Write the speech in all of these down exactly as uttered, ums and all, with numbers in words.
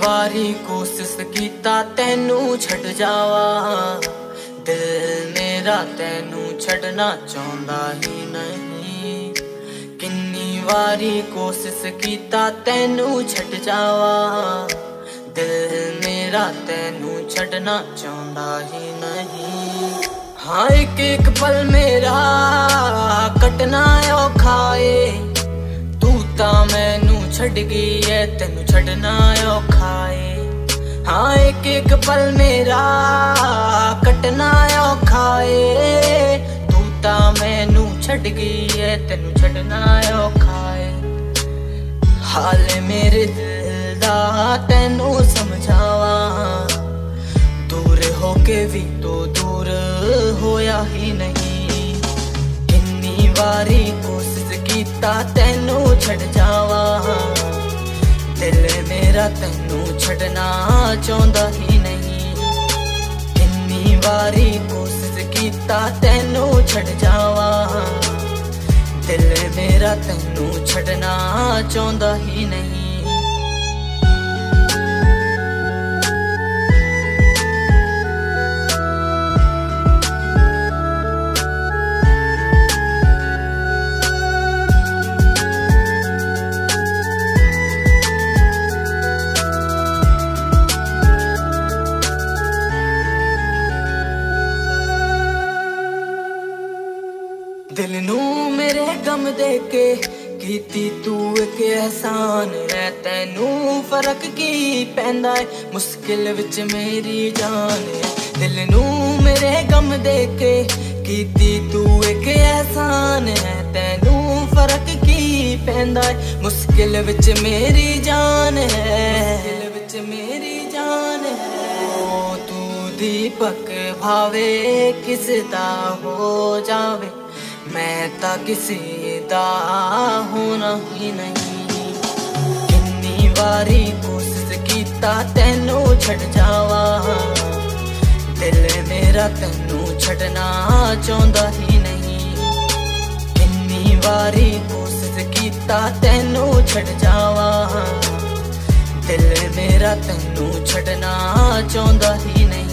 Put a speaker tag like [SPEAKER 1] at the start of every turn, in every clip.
[SPEAKER 1] वारी कोशिश कीता तैनू छड़ जावा, दिल मेरा तैनू छड़ना चाहता ही नहीं। किन्नी वारी कोशिश कीता तैनू छड़ जावा, दिल मेरा तैनू छड़ना चाहता ही नहीं। हाँ एक एक पल मेरा कटना औखा है, तू ता मैनू छड़ गई है तैनू छड़ना औखा है। हाँ एक एक पल मेरा कटना औखा है, तू ता मैनू छड़ गई है तैनू छड़ना औखा है। हाल मेरे दिल दा तैनू समझावा, दूर होके भी तो दूर होया ही नहीं। किन्नी वारी कोशिश कीता तैनू छड़ जावा, दिल मेरा तैनू छड़ना चाहता ही नहीं। किन्नी वारी कोशिश कीता तैनू छड़ जावा, दिल मेरा तैनू छड़ना चाहता ही नहीं। दिल नू मेरे गम दे के कीती तू एक एहसान है, तैनू फर्क की पैंदा है मुश्किल विच मेरी जान है। दिल नू मेरे गम दे के कीती तू एक एहसान है, तैनू फर्क की पैंदा है मुश्किल विच मेरी जान है। दिल विच मेरी जान है। ओ तू दीपक भावे किस दा हो जावे, मैं ता किसी दा होना ही नहीं। किन्नी वारी कोशिश कीता तैनू छड़ जावा, दिल मेरा तैनू छड़ना चाहता ही नहीं। किन्नी वारी कोशिश कीता तैनू छड़ जावा, दिल मेरा तैनू छड़ना चाहता ही नहीं।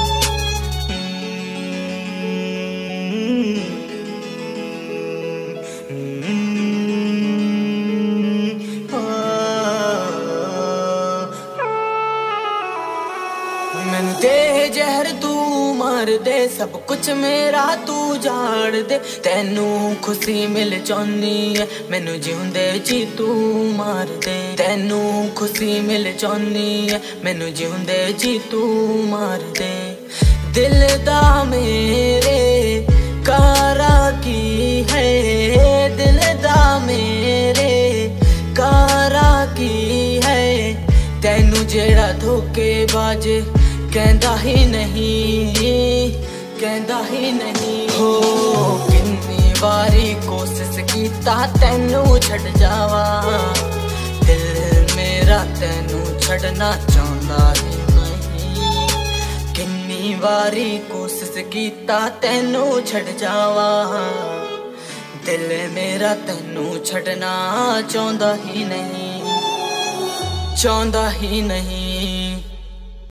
[SPEAKER 1] मैनू दे जहर तू मार दे, सब कुछ मेरा तू जाड़ दे। तैनू खुशी मिल चाहनी है मैनू जिउंदे जी तू मार दे। तैनू खुशी मिल चाहनी है मैनू जिउंदे जी तू मार दे। दिल दा मेरे कारा की है, दिल दा मेरे कारा की है। तैनू जेड़ा धोखेबाज कहंदा ही नहीं, कहंदा ही नहीं। हो किन्नी वारी कोशिश कीता तैनू छड़ जावा, दिल मेरा तैनू छड़ना चाहता ही नहीं। किन्नी वारी कोशिश कीता तैनू छड़ जावा, दिल मेरा तैनू छड़ना चाहता ही नहीं, चाहता ही नहीं।